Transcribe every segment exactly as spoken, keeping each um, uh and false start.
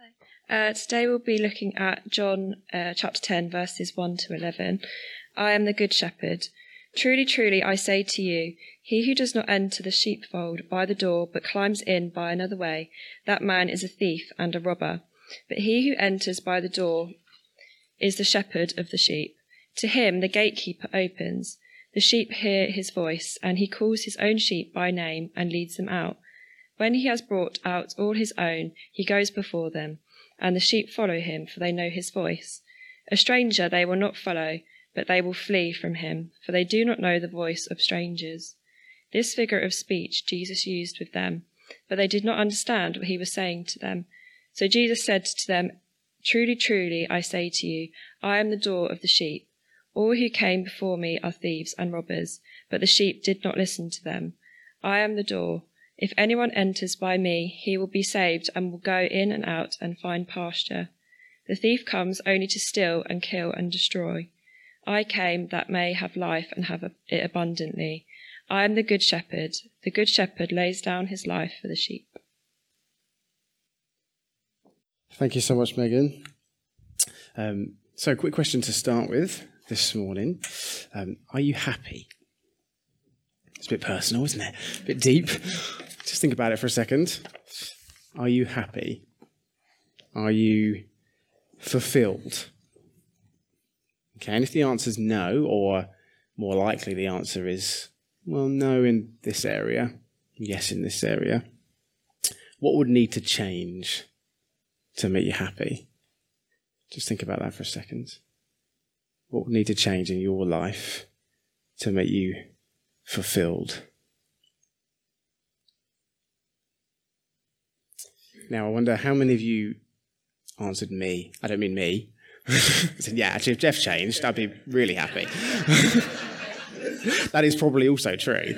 Uh, today we'll be looking at John uh, chapter ten, verses one to eleven. I am the good shepherd. Truly, truly, I say to you, he who does not enter the sheepfold by the door, but climbs in by another way, that man is a thief and a robber. But he who enters by the door is the shepherd of the sheep. To him the gatekeeper opens. The sheep hear his voice, and he calls his own sheep by name and leads them out. When he has brought out all his own, he goes before them, and the sheep follow him, for they know his voice. A stranger they will not follow, but they will flee from him, for they do not know the voice of strangers. This figure of speech Jesus used with them, but they did not understand what he was saying to them. So Jesus said to them, Truly, truly, I say to you, I am the door of the sheep. All who came before me are thieves and robbers, but the sheep did not listen to them. I am the door. If anyone enters by me, he will be saved and will go in and out and find pasture. The thief comes only to steal and kill and destroy. I came that may have life and have it abundantly. I am the good shepherd. The good shepherd lays down his life for the sheep. Thank you so much, Megan. Um, so, a quick question to start with this morning. Um, are you happy? It's a bit personal, isn't it? A bit deep. Just think about it for a second. Are you happy? Are you fulfilled? Okay, and if the answer is no, or more likely the answer is, well, no in this area, yes in this area, what would need to change to make you happy? Just think about that for a second. What would need to change in your life to make you fulfilled? Now, I wonder how many of you answered me. I don't mean me. I said, yeah, actually, if Jeff changed, I'd be really happy. That is probably also true.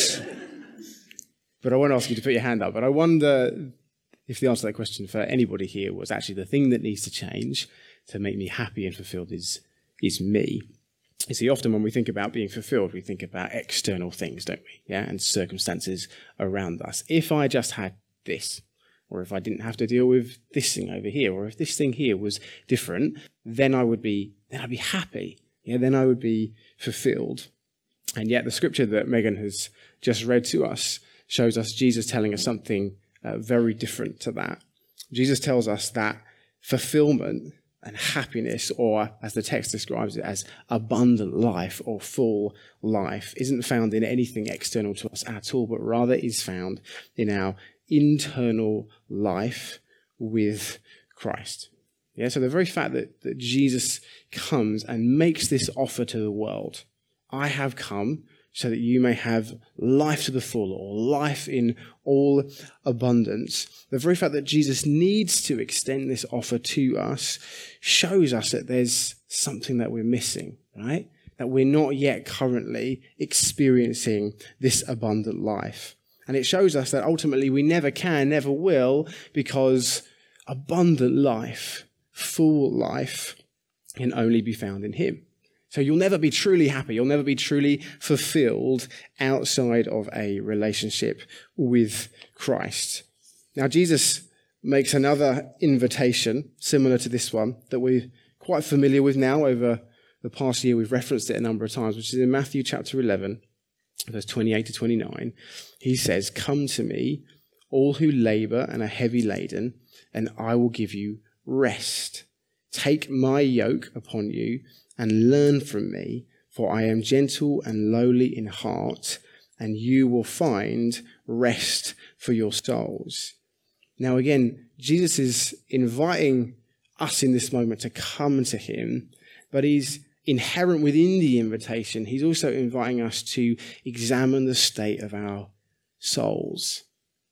But I won't ask you to put your hand up. But I wonder if the answer to that question for anybody here was actually the thing that needs to change to make me happy and fulfilled is, is me. You see, often when we think about being fulfilled, we think about external things, don't we? Yeah, and circumstances around us. If I just had this, or if I didn't have to deal with this thing over here, or if this thing here was different, then I would be, then I'd be happy. Yeah, then I would be fulfilled. And yet the scripture that Megan has just read to us shows us Jesus telling us something uh, very different to that. Jesus tells us that fulfillment and happiness, or as the text describes it, as abundant life or full life, isn't found in anything external to us at all, but rather is found in our internal life with Christ. Yeah, so the very fact that, that Jesus comes and makes this offer to the world, I have come so that you may have life to the full, or life in all abundance. The very fact that Jesus needs to extend this offer to us shows us that there's something that we're missing, right? That we're not yet currently experiencing this abundant life. And it shows us that ultimately we never can, never will, because abundant life, full life, can only be found in him. So you'll never be truly happy, you'll never be truly fulfilled outside of a relationship with Christ. Now, Jesus makes another invitation similar to this one that we're quite familiar with now. Over the past year, we've referenced it a number of times, which is in Matthew chapter eleven, verse twenty-eight to twenty-nine. He says, "Come to me, all who labor and are heavy laden, and I will give you rest. Take my yoke upon you and learn from me, for I am gentle and lowly in heart, and you will find rest for your souls." Now again, Jesus is inviting us in this moment to come to him, but he's inherent within the invitation. He's also inviting us to examine the state of our souls,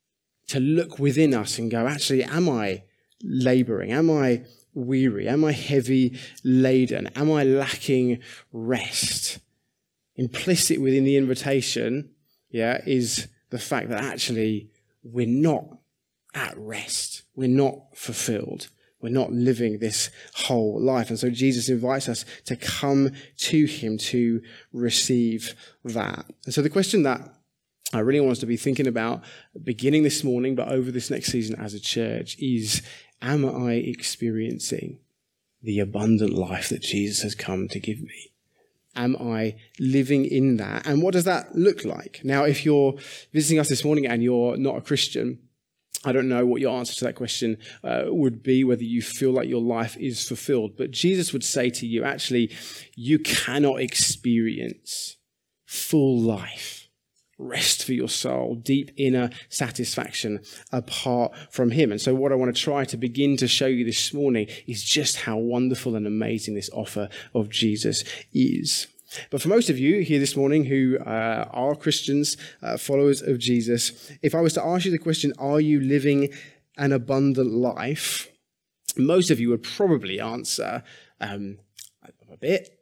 to look within us and go, actually, am I laboring? Am I weary? Am I heavy laden? Am I lacking rest? Implicit within the invitation, yeah, is the fact that actually we're not at rest. We're not fulfilled. We're not living this whole life. And so Jesus invites us to come to him to receive that. And so the question that I really want us to be thinking about beginning this morning, but over this next season as a church, is, Am I experiencing the abundant life that Jesus has come to give me? Am I living in that? And what does that look like? Now, if you're visiting us this morning and you're not a Christian, I don't know what your answer to that question uh, would be, whether you feel like your life is fulfilled. But Jesus would say to you, actually, you cannot experience full life, rest for your soul, deep inner satisfaction apart from him. And so what I want to try to begin to show you this morning is just how wonderful and amazing this offer of Jesus is. But for most of you here this morning who uh, are Christians, uh, followers of Jesus, if I was to ask you the question, are you living an abundant life? Most of you would probably answer um, a bit.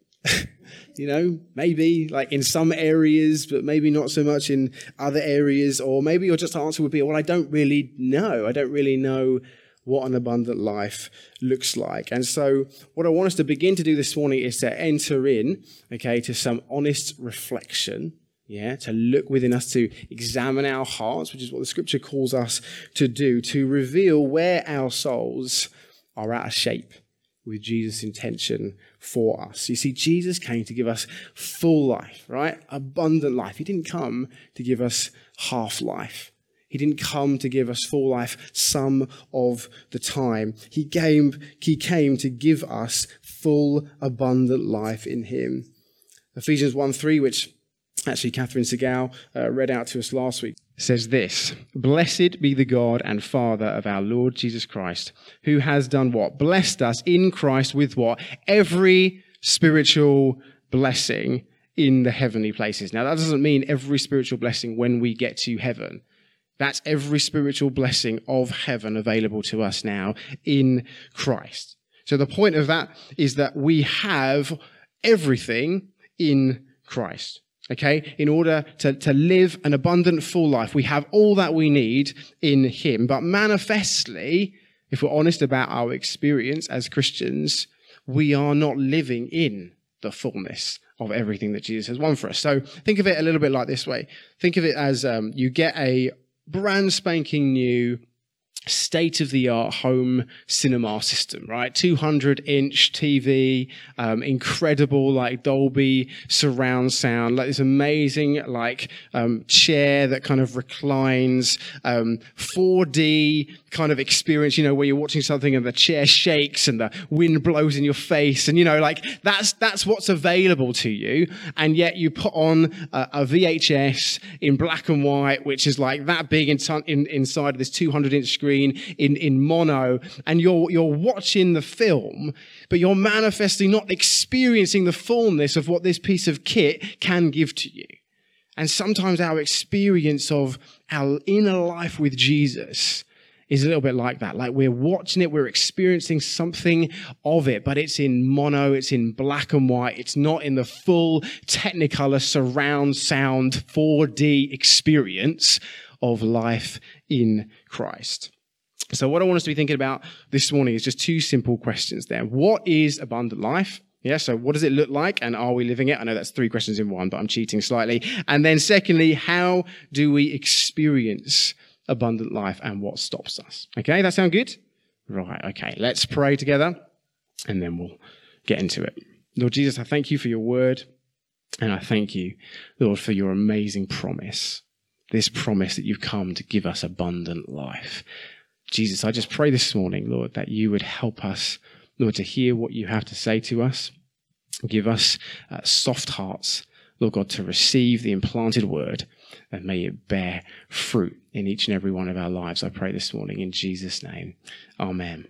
You know, maybe like in some areas, but maybe not so much in other areas. Or maybe your just answer would be, well, I don't really know. I don't really know what an abundant life looks like. And so what I want us to begin to do this morning is to enter in, okay, to some honest reflection, yeah, to look within us, to examine our hearts, which is what the scripture calls us to do, to reveal where our souls are out of shape with Jesus' intention for us. You see, Jesus came to give us full life, right? Abundant life. He didn't come to give us half life. He didn't come to give us full life some of the time. He came, he came to give us full, abundant life in him. Ephesians one three, which actually Catherine Segal uh, read out to us last week, says this: "Blessed be the God and Father of our Lord Jesus Christ, who has done what? Blessed us in Christ with what? Every spiritual blessing in the heavenly places." Now, that doesn't mean every spiritual blessing when we get to heaven. That's every spiritual blessing of heaven available to us now in Christ. So the point of that is that we have everything in Christ. Okay, in order to, to live an abundant, full life, we have all that we need in him. But manifestly, if we're honest about our experience as Christians, we are not living in the fullness of everything that Jesus has won for us. So think of it a little bit like this way. Think of it as um, you get a brand spanking new state-of-the-art home cinema system, right? two hundred inch T V, um, incredible like Dolby surround sound, like this amazing like um, chair that kind of reclines, um, four D kind of experience, you know, where you're watching something and the chair shakes and the wind blows in your face, and you know, like that's that's what's available to you, and yet you put on a, a V H S in black and white, which is like that big in, in, inside of this two hundred inch screen in, in mono, and you're you're watching the film, but you're manifestly not experiencing the fullness of what this piece of kit can give to you. And sometimes our experience of our inner life with Jesus is a little bit like that. Like we're watching it, we're experiencing something of it, but it's in mono, it's in black and white. It's not in the full Technicolor surround sound four D experience of life in Christ. So what I want us to be thinking about this morning is just two simple questions there. What is abundant life? Yeah, so what does it look like, and are we living it? I know that's three questions in one, but I'm cheating slightly. And then secondly, how do we experience abundant life, and what stops us? Okay, that sound good? Right, okay, let's pray together, and then we'll get into it. Lord Jesus, I thank you for your word, and I thank you, Lord, for your amazing promise, this promise that you've come to give us abundant life. Jesus, I just pray this morning, Lord, that you would help us, Lord, to hear what you have to say to us. Give us uh, soft hearts, Lord God, to receive the implanted word, and may it bear fruit in each and every one of our lives. I pray this morning in Jesus' name. Amen.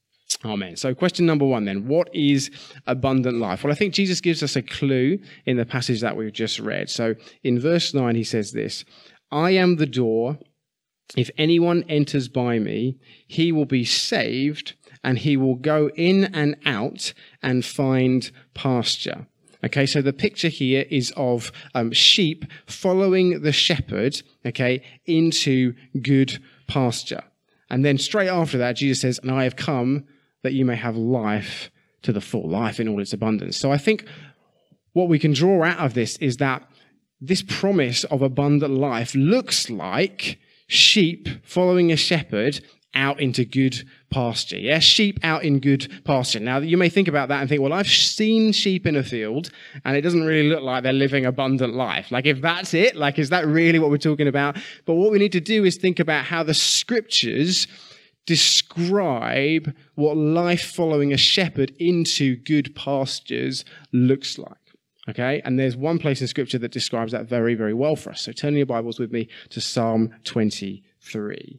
Amen. So question number one then, what is abundant life? Well, I think Jesus gives us a clue in the passage that we've just read. So in verse nine, he says this: "I am the door. If anyone enters by me, he will be saved, and he will go in and out and find pasture." Okay, so the picture here is of um, sheep following the shepherd, okay, into good pasture. And then straight after that, Jesus says, "And I have come that you may have life to the full, life in all its abundance." So I think what we can draw out of this is that this promise of abundant life looks like sheep following a shepherd out into good pasture. Yeah, sheep out in good pasture. Now, you may think about that and think, well, I've seen sheep in a field and it doesn't really look like they're living abundant life. Like, if that's it, like, is that really what we're talking about? But what we need to do is think about how the scriptures describe what life following a shepherd into good pastures looks like. Okay, and there's one place in scripture that describes that very, very well for us. So turn your Bibles with me to Psalm twenty-three.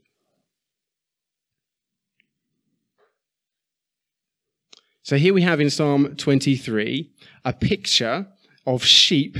So here we have in Psalm twenty-three a picture of sheep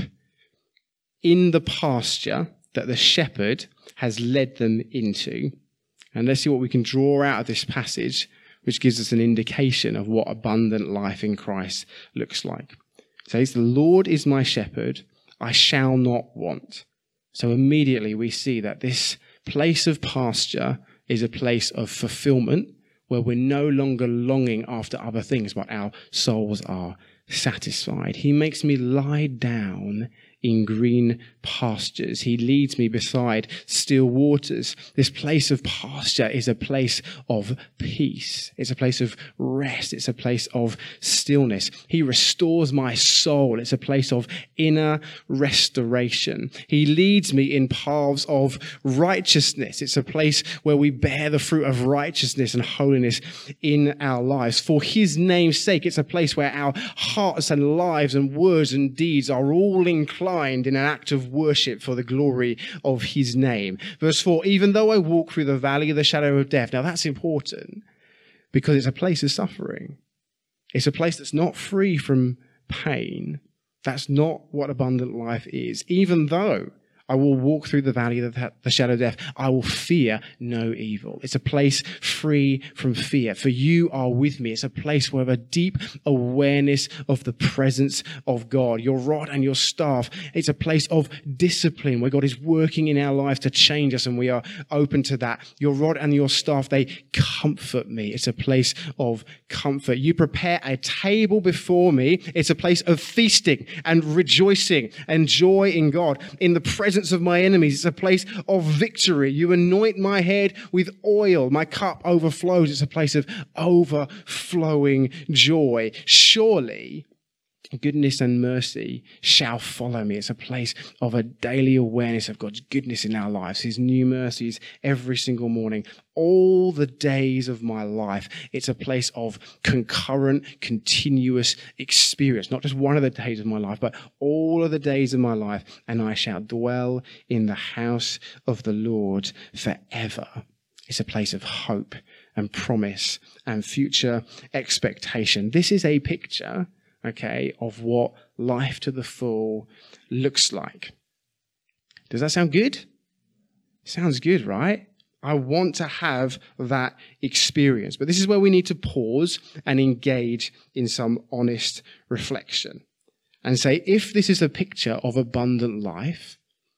in the pasture that the shepherd has led them into. And let's see what we can draw out of this passage, which gives us an indication of what abundant life in Christ looks like. It says, "The Lord is my shepherd, I shall not want." So immediately we see that this place of pasture is a place of fulfillment, where we're no longer longing after other things, but our souls are satisfied. He makes me lie down in green pastures. He leads me beside still waters. This place of pasture is a place of peace. It's a place of rest. It's a place of stillness. He restores my soul. It's a place of inner restoration. He leads me in paths of righteousness. It's a place where we bear the fruit of righteousness and holiness in our lives. For his name's sake, it's a place where our hearts and lives and words and deeds are all inclined in an act of worship for the glory of his name. Verse four, "Even though I walk through the valley of the shadow of death." Now that's important because it's a place of suffering. It's a place that's not free from pain. That's not what abundant life is. Even though I will walk through the valley of the shadow of death, I will fear no evil. It's a place free from fear. For you are with me. It's a place where I have a deep awareness of the presence of God. Your rod and your staff. It's a place of discipline where God is working in our lives to change us, and we are open to that. Your rod and your staff, they comfort me. It's a place of comfort. You prepare a table before me. It's a place of feasting and rejoicing and joy in God. In the presence of my enemies, it's a place of victory. You anoint my head with oil. My cup overflows. It's a place of overflowing joy. Surely goodness and mercy shall follow me. It's a place of a daily awareness of God's goodness in our lives, his new mercies every single morning, all the days of my life. It's a place of concurrent, continuous experience, not just one of the days of my life, but all of the days of my life. And I shall dwell in the house of the Lord forever. It's a place of hope and promise and future expectation. This is a picture, okay, of what life to the full looks like. Does that sound good? Sounds good, right? I want to have that experience. But this is where we need to pause and engage in some honest reflection and say, if this is a picture of abundant life,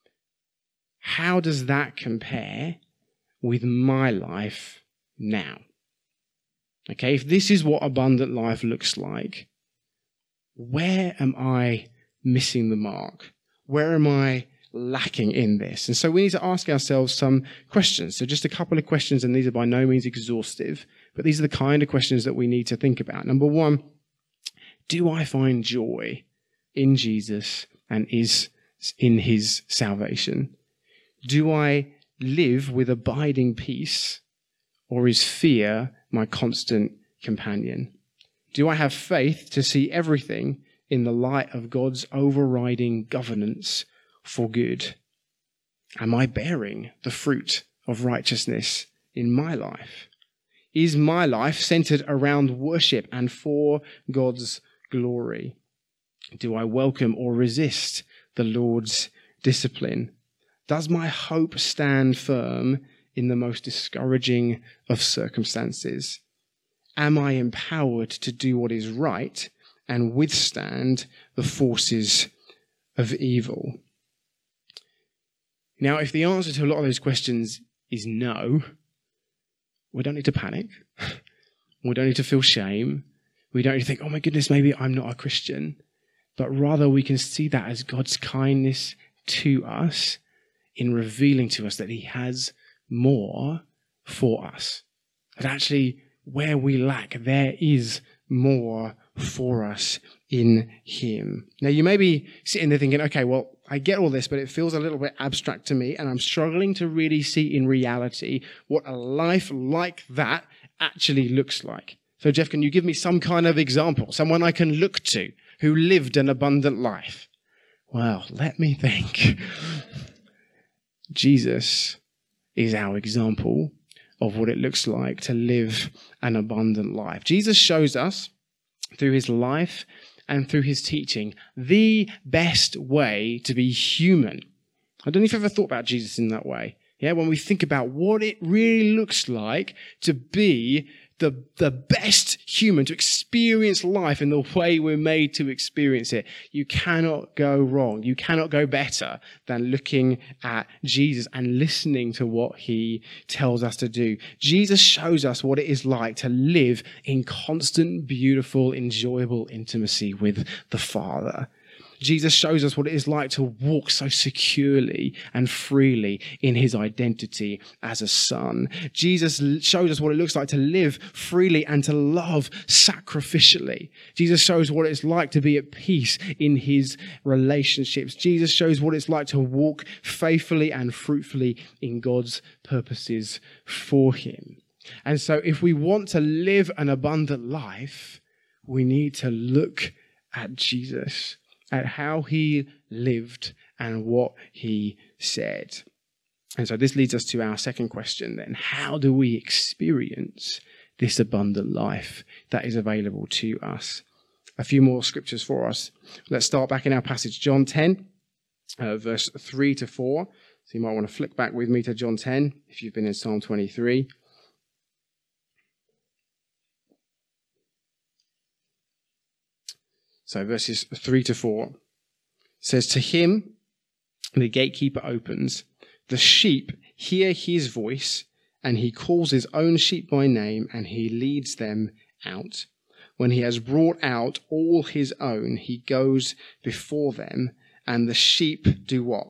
how does that compare with my life now? Okay, if this is what abundant life looks like, where am I missing the mark? Where am I lacking in this? And so we need to ask ourselves some questions. So just a couple of questions, and these are by no means exhaustive, but these are the kind of questions that we need to think about. Number one, do I find joy in Jesus and is in his salvation? Do I live with abiding peace, or is fear my constant companion? Do I have faith to see everything in the light of God's overriding governance for good? Am I bearing the fruit of righteousness in my life? Is my life centered around worship and for God's glory? Do I welcome or resist the Lord's discipline? Does my hope stand firm in the most discouraging of circumstances? Am I empowered to do what is right and withstand the forces of evil? Now, if the answer to a lot of those questions is no, we don't need to panic. We don't need to feel shame. We don't need to think, oh my goodness, maybe I'm not a Christian. But rather we can see that as God's kindness to us in revealing to us that he has more for us. that actually where we lack, there is more for us in him. Now, you may be sitting there thinking, okay, well, I get all this, but it feels a little bit abstract to me, and I'm struggling to really see in reality what a life like that actually looks like. So, Jeff, can you give me some kind of example, someone I can look to who lived an abundant life? Well, let me think. Jesus is our example of what it looks like to live an abundant life. Jesus shows us through his life and through his teaching the best way to be human. I don't know if you've ever thought about Jesus in that way. Yeah, when we think about what it really looks like to be the, the best human, to experience life in the way we're made to experience it. You cannot go wrong. You cannot go better than looking at Jesus and listening to what he tells us to do. Jesus shows us what it is like to live in constant, beautiful, enjoyable intimacy with the Father. Jesus shows us what it is like to walk so securely and freely in his identity as a son. Jesus shows us what it looks like to live freely and to love sacrificially. Jesus shows what it's like to be at peace in his relationships. Jesus shows what it's like to walk faithfully and fruitfully in God's purposes for him. And so if we want to live an abundant life, we need to look at Jesus, at how he lived and what he said. And so this leads us to our second question then. How do we experience this abundant life that is available to us? A few more scriptures for us. Let's start back in our passage, John ten, uh, verse three to four. So you might want to flick back with me to John ten if you've been in Psalm twenty-three. So verses three to four says, "To him the gatekeeper opens, the sheep hear his voice, and he calls his own sheep by name, and he leads them out. When he has brought out all his own, he goes before them, and the sheep do what?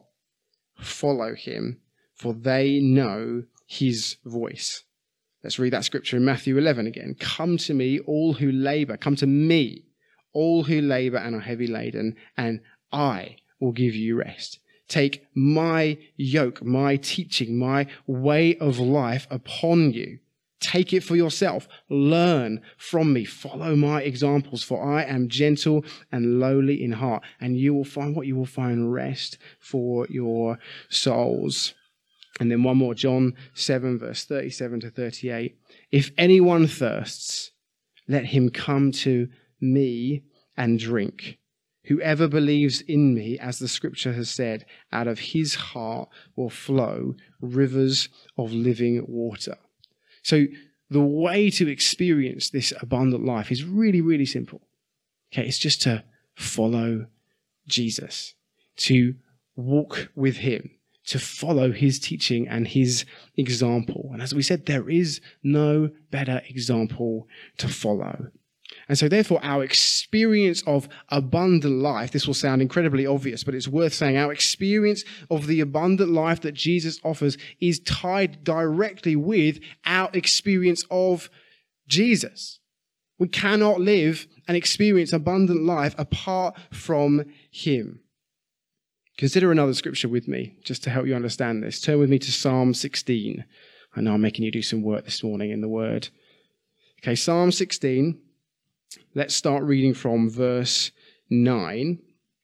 Follow him, for they know his voice." Let's read that scripture in Matthew eleven again. "Come to me, all who labor, come to me, all who labor and are heavy laden, and I will give you rest. Take my yoke, my teaching, my way of life upon you. Take it for yourself. Learn from me. Follow my examples, for I am gentle and lowly in heart, and you will find what you will find rest for your souls." And then one more, John seven, verse thirty-seven to thirty-eight. "If anyone thirsts, let him come to me and drink. Whoever believes in me, as the scripture has said, out of his heart will flow rivers of living water." So the way to experience this abundant life is really, really simple. Okay, it's just to follow Jesus, to walk with him, to follow his teaching and his example. And as we said, there is no better example to follow. And so therefore, our experience of abundant life, this will sound incredibly obvious, but it's worth saying, our experience of the abundant life that Jesus offers is tied directly with our experience of Jesus. We cannot live and experience abundant life apart from him. Consider another scripture with me, just to help you understand this. Turn with me to Psalm sixteen. I know I'm making you do some work this morning in the Word. Okay, Psalm sixteen. Let's start reading from verse nine.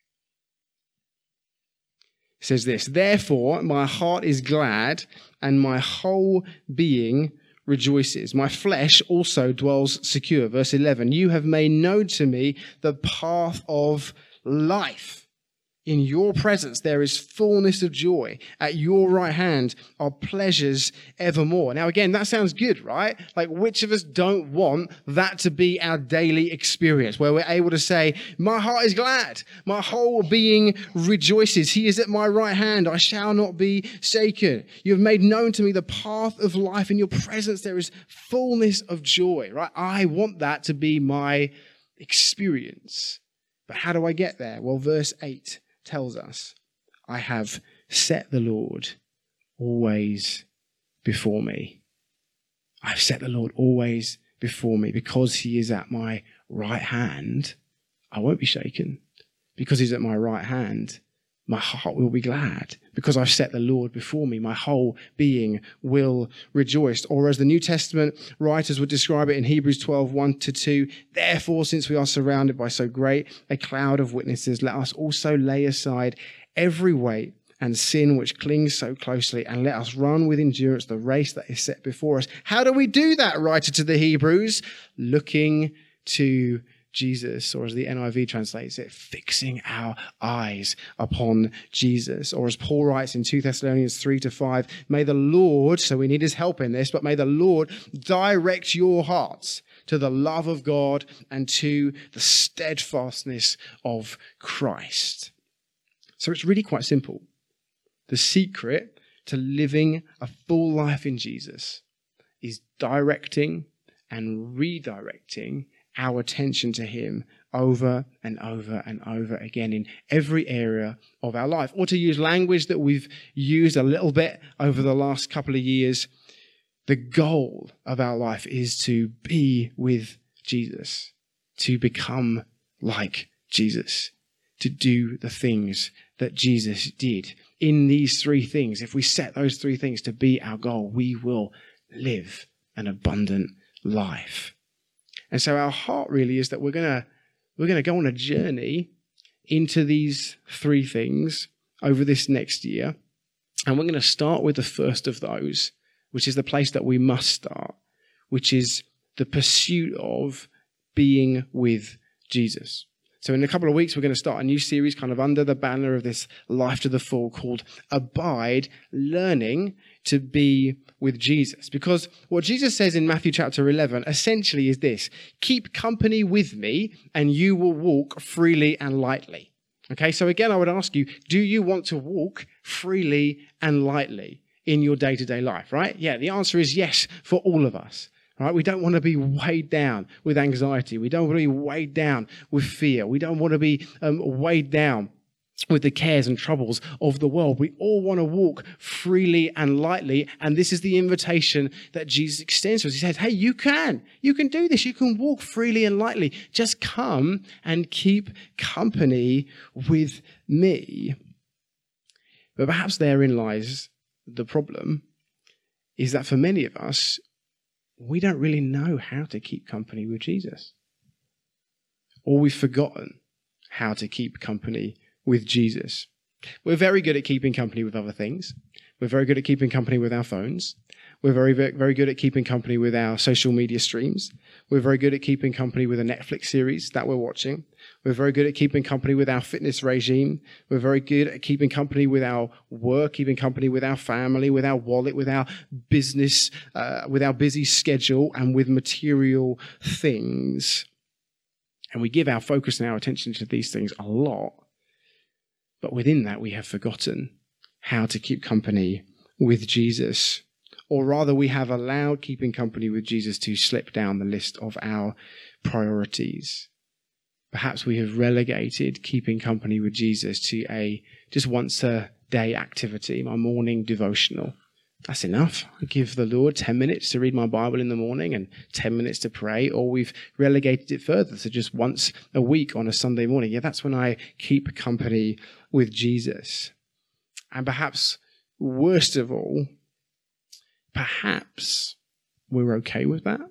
It says this, "Therefore my heart is glad, and my whole being rejoices. My flesh also dwells secure." Verse eleven, "You have made known to me the path of life. In your presence there is fullness of joy. At your right hand are pleasures evermore." Now again, that sounds good, right? Like, which of us don't want that to be our daily experience, where we're able to say, my heart is glad, my whole being rejoices. He is at my right hand, I shall not be shaken. You have made known to me the path of life. In your presence there is fullness of joy, right? I want that to be my experience. But how do I get there? Well, verse eight tells us, "I have set the Lord always before me." I've set the Lord always before me. Because he is at my right hand, I won't be shaken. Because he's at my right hand, my heart will be glad. Because I've set the Lord before me, my whole being will rejoice. Or as the New Testament writers would describe it in Hebrews twelve, one to two, therefore, since we are surrounded by so great a cloud of witnesses, let us also lay aside every weight and sin which clings so closely, and let us run with endurance the race that is set before us. How do we do that, writer to the Hebrews? Looking to Jesus, or as the N I V translates it, fixing our eyes upon Jesus. Or as Paul writes in Second Thessalonians three to five, may the Lord, so we need his help in this, but may the Lord direct your hearts to the love of God and to the steadfastness of Christ. So it's really quite simple. The secret to living a full life in Jesus is directing and redirecting our attention to him over and over and over again in every area of our life. Or to use language that we've used a little bit over the last couple of years, the goal of our life is to be with Jesus, to become like Jesus, to do the things that Jesus did. In these three things, if we set those three things to be our goal, we will live an abundant life. And so our heart really is that we're going to we're going to go on a journey into these three things over this next year. And we're going to start with the first of those, which is the place that we must start, which is the pursuit of being with Jesus. So in a couple of weeks, we're going to start a new series kind of under the banner of this Life to the Full called Abide, Learning to Be with Jesus. Because what Jesus says in Matthew chapter eleven essentially is this: keep company with me and you will walk freely and lightly. Okay, so again, I would ask you, do you want to walk freely and lightly in your day-to-day life, right? Yeah, the answer is yes for all of us. Right? We don't want to be weighed down with anxiety. We don't want to be weighed down with fear. We don't want to be um, weighed down with the cares and troubles of the world. We all want to walk freely and lightly. And this is the invitation that Jesus extends to us. He says, hey, you can. You can do this. You can walk freely and lightly. Just come and keep company with me. But perhaps therein lies the problem, is that for many of us, we don't really know how to keep company with Jesus. Or we've forgotten how to keep company with Jesus. We're very good at keeping company with other things. We're very good at keeping company with our phones. We're very, very, very good at keeping company with our social media streams. We're very good at keeping company with a Netflix series that we're watching. We're very good at keeping company with our fitness regime. We're very good at keeping company with our work, keeping company with our family, with our wallet, with our business, uh, with our busy schedule, and with material things. And we give our focus and our attention to these things a lot. But within that, we have forgotten how to keep company with Jesus. Or rather, we have allowed keeping company with Jesus to slip down the list of our priorities. Perhaps we have relegated keeping company with Jesus to a just once a day activity, my morning devotional. That's enough. I give the Lord ten minutes to read my Bible in the morning and ten minutes to pray. Or we've relegated it further to just once a week on a Sunday morning. Yeah, that's when I keep company with Jesus. And perhaps worst of all, perhaps we're okay with that.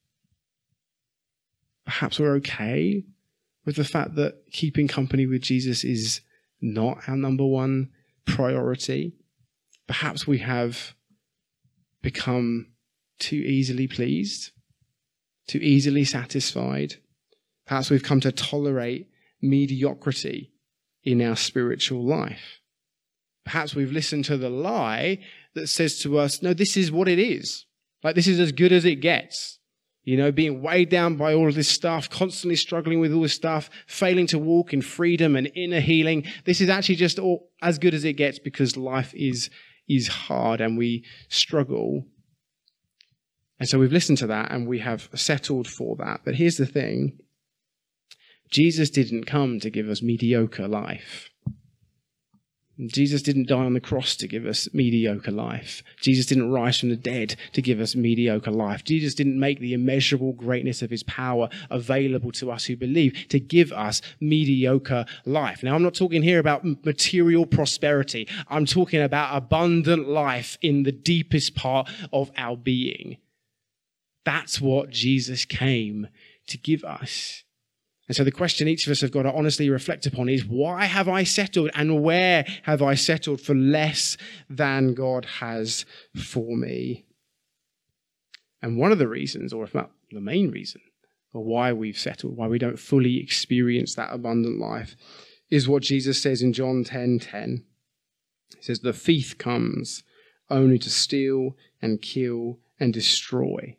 Perhaps we're okay with the fact that keeping company with Jesus is not our number one priority. Perhaps we have become too easily pleased, too easily satisfied. Perhaps we've come to tolerate mediocrity in our spiritual life. Perhaps we've listened to the lie that says to us, no, this is what it is. Like, this is as good as it gets. You know, being weighed down by all of this stuff, constantly struggling with all this stuff, failing to walk in freedom and inner healing. This is actually just all as good as it gets because life is, is hard and we struggle. And so we've listened to that and we have settled for that. But here's the thing. Jesus didn't come to give us mediocre life. Jesus didn't die on the cross to give us mediocre life. Jesus didn't rise from the dead to give us mediocre life. Jesus didn't make the immeasurable greatness of his power available to us who believe to give us mediocre life. Now, I'm not talking here about material prosperity. I'm talking about abundant life in the deepest part of our being. That's what Jesus came to give us. And so the question each of us have got to honestly reflect upon is, why have I settled and where have I settled for less than God has for me? And one of the reasons, or if not the main reason, for why we've settled, why we don't fully experience that abundant life, is what Jesus says in John ten ten. He says, the thief comes only to steal and kill and destroy.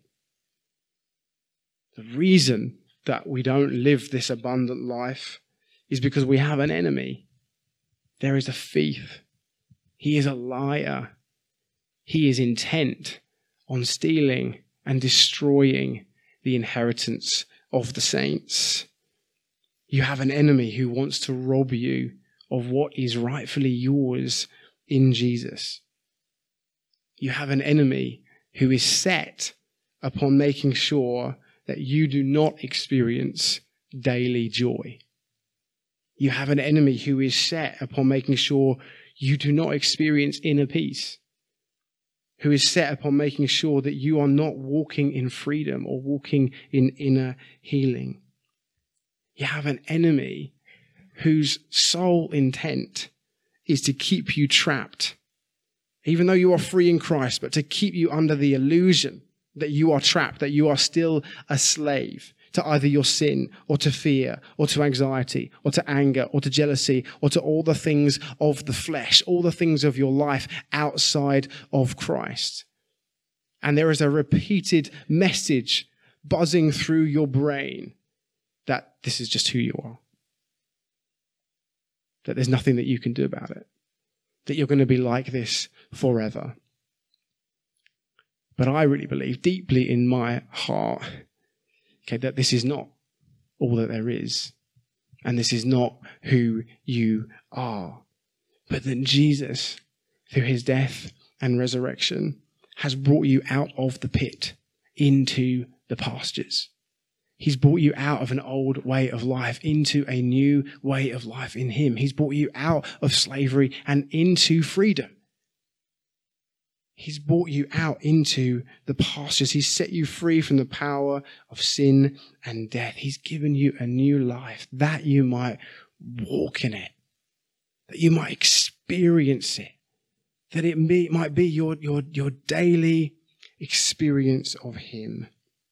The reason that we don't live this abundant life is because we have an enemy. There is a thief. He is a liar. He is intent on stealing and destroying the inheritance of the saints. You have an enemy who wants to rob you of what is rightfully yours in Jesus. You have an enemy who is set upon making sure that you do not experience daily joy. You have an enemy who is set upon making sure you do not experience inner peace, who is set upon making sure that you are not walking in freedom or walking in inner healing. You have an enemy whose sole intent is to keep you trapped, even though you are free in Christ, but to keep you under the illusion that you are trapped, that you are still a slave to either your sin or to fear or to anxiety or to anger or to jealousy or to all the things of the flesh, all the things of your life outside of Christ. And there is a repeated message buzzing through your brain that this is just who you are, that there's nothing that you can do about it, that you're going to be like this forever. But I really believe deeply in my heart, okay, that this is not all that there is. And this is not who you are. But that Jesus, through his death and resurrection, has brought you out of the pit into the pastures. He's brought you out of an old way of life into a new way of life in him. He's brought you out of slavery and into freedom. He's brought you out into the pastures. He's set you free from the power of sin and death. He's given you a new life that you might walk in it, that you might experience it, that it may, might be your, your, your daily experience of him.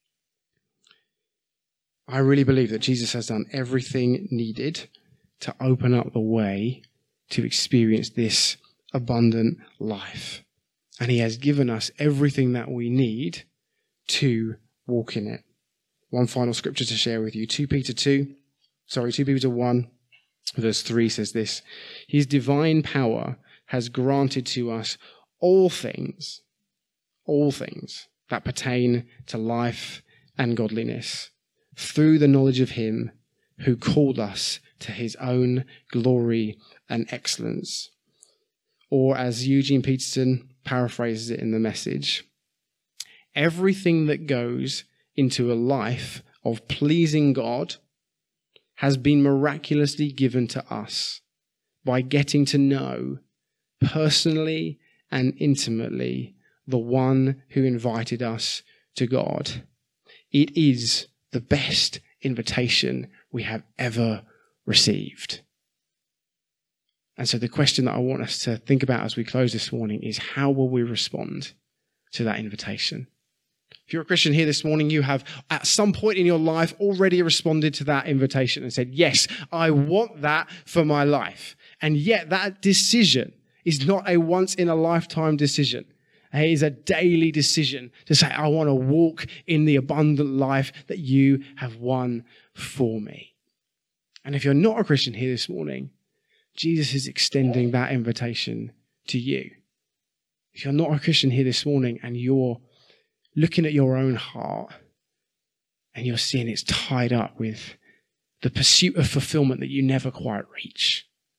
I really believe that Jesus has done everything needed to open up the way to experience this abundant life. And he has given us everything that we need to walk in it. One final scripture to share with you. Second Peter two, sorry, Second Peter one, verse three says this. His divine power has granted to us all things, all things that pertain to life and godliness, through the knowledge of him who called us to his own glory and excellence. Or as Eugene Peterson paraphrases it in the Message, everything that goes into a life of pleasing God has been miraculously given to us by getting to know personally and intimately the one who invited us to God. It is the best invitation we have ever received. And so the question that I want us to think about as we close this morning is, how will we respond to that invitation? If you're a Christian here this morning, you have at some point in your life already responded to that invitation and said, yes, I want that for my life. And yet that decision is not a once in a lifetime decision. It is a daily decision to say, I want to walk in the abundant life that you have won for me. And if you're not a Christian here this morning, Jesus is extending that invitation to you. If you're not a Christian here this morning and you're looking at your own heart and you're seeing it's tied up with the pursuit of fulfillment that you never quite reach,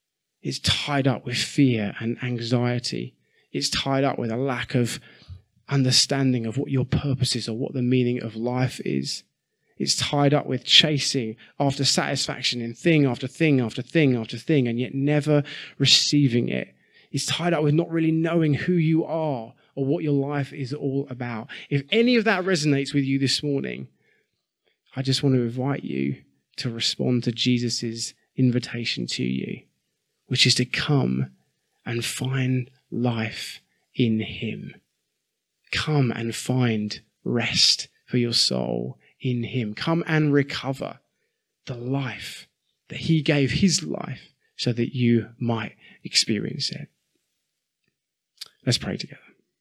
It's tied up with fear and anxiety. It's tied up with a lack of understanding of what your purpose is or what the meaning of life is. It's tied up with chasing after satisfaction in thing after thing after thing after thing, and yet never receiving it. It's tied up with not really knowing who you are or what your life is all about. If any of that resonates with you this morning, I just want to invite you to respond to Jesus' invitation to you, which is to come and find life in him. Come and find rest for your soul in him. Come and recover the life that he gave his life so that you might experience it. Let's pray together.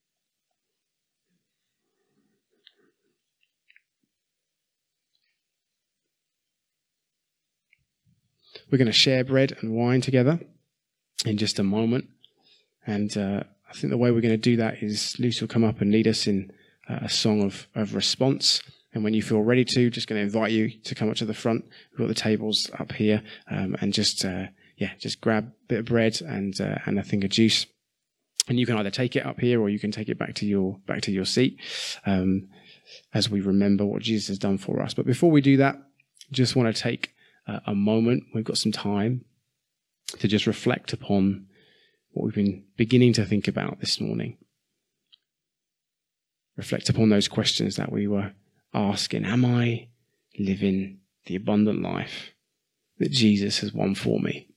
We're going to share bread and wine together in just a moment. And uh, I think the way we're going to do that is Lucy will come up and lead us in uh, a song of, of response. And when you feel ready to, just going to invite you to come up to the front. We've got the tables up here, um, and just uh, yeah, just grab a bit of bread and uh, and a thing of juice. And you can either take it up here or you can take it back to your back to your seat um, as we remember what Jesus has done for us. But before we do that, just want to take uh, a moment. We've got some time to just reflect upon what we've been beginning to think about this morning. Reflect upon those questions that we were asking. Am I living the abundant life that Jesus has won for me?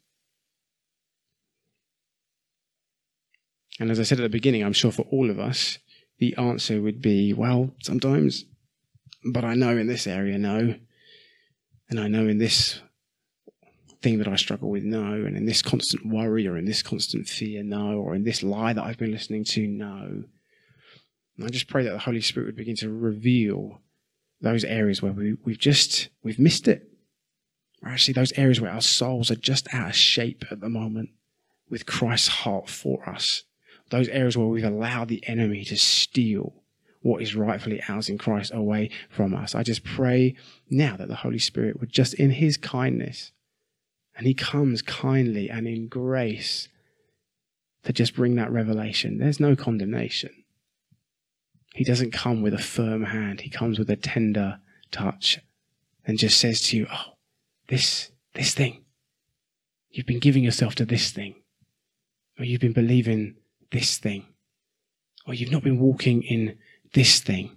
And as I said at the beginning, I'm sure for all of us, the answer would be, well, sometimes, but I know in this area, no. And I know in this thing that I struggle with, no. And in this constant worry or in this constant fear, no. Or in this lie that I've been listening to, no. And I just pray that the Holy Spirit would begin to reveal those areas where we, we've just, we've missed it. Or actually those areas where our souls are just out of shape at the moment with Christ's heart for us. Those areas where we've allowed the enemy to steal what is rightfully ours in Christ away from us. I just pray now that the Holy Spirit would just in his kindness, and he comes kindly and in grace to just bring that revelation. There's no condemnation. He doesn't come with a firm hand. He comes with a tender touch and just says to you, oh, this, this thing, you've been giving yourself to this thing, or you've been believing this thing, or you've not been walking in this thing.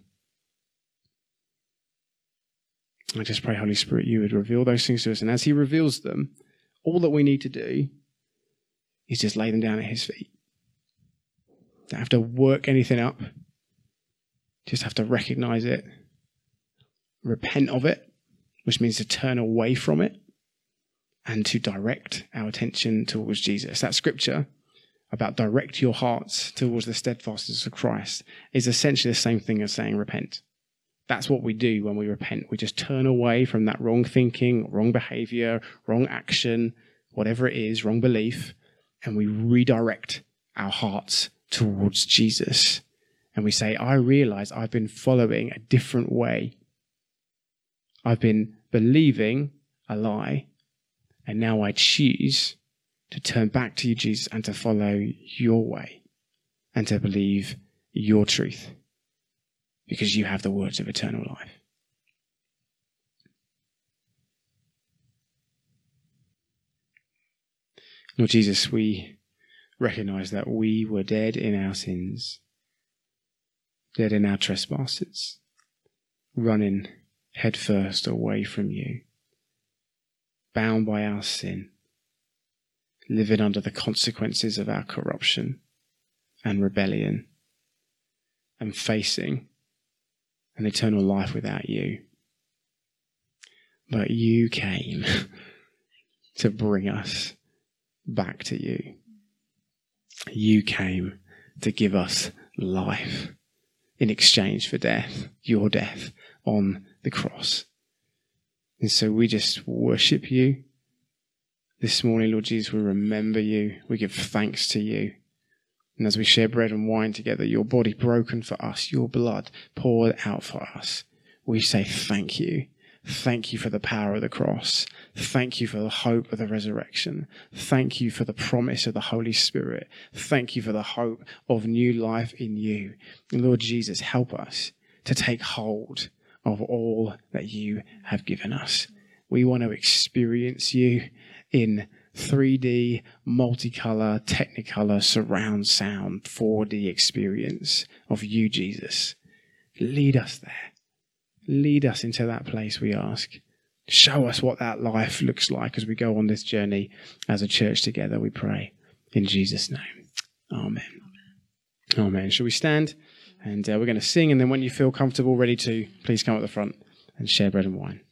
I just pray, Holy Spirit, you would reveal those things to us. And as he reveals them, all that we need to do is just lay them down at his feet. Don't have to work anything up. Just have to recognize it, repent of it, which means to turn away from it and to direct our attention towards Jesus. That scripture about direct your hearts towards the steadfastness of Christ is essentially the same thing as saying repent. That's what we do when we repent. We just turn away from that wrong thinking, wrong behavior, wrong action, whatever it is, wrong belief, and we redirect our hearts towards Jesus. And we say, I realize I've been following a different way. I've been believing a lie, and now I choose to turn back to you, Jesus, and to follow your way and to believe your truth because you have the words of eternal life. Lord Jesus, we recognize that we were dead in our sins, dead in our trespasses, running headfirst away from you, bound by our sin, living under the consequences of our corruption and rebellion, and facing an eternal life without you. But you came to bring us back to you. You came to give us life in exchange for death, your death on the cross. And so we just worship you this morning, Lord Jesus. We remember you. We give thanks to you. And as we share bread and wine together, your body broken for us, your blood poured out for us, we say thank you Thank you for the power of the cross. Thank you for the hope of the resurrection. Thank you for the promise of the Holy Spirit. Thank you for the hope of new life in you. And Lord Jesus, help us to take hold of all that you have given us. We want to experience you in three D, multicolor, technicolor, surround sound, four D experience of you, Jesus. Lead us there. Lead us into that place, we ask. Show us what that life looks like as we go on this journey as a church together, we pray. In Jesus' name. Amen. Amen. Amen. Shall we stand? And uh, we're going to sing, and then when you feel comfortable, ready to, please come at the front and share bread and wine.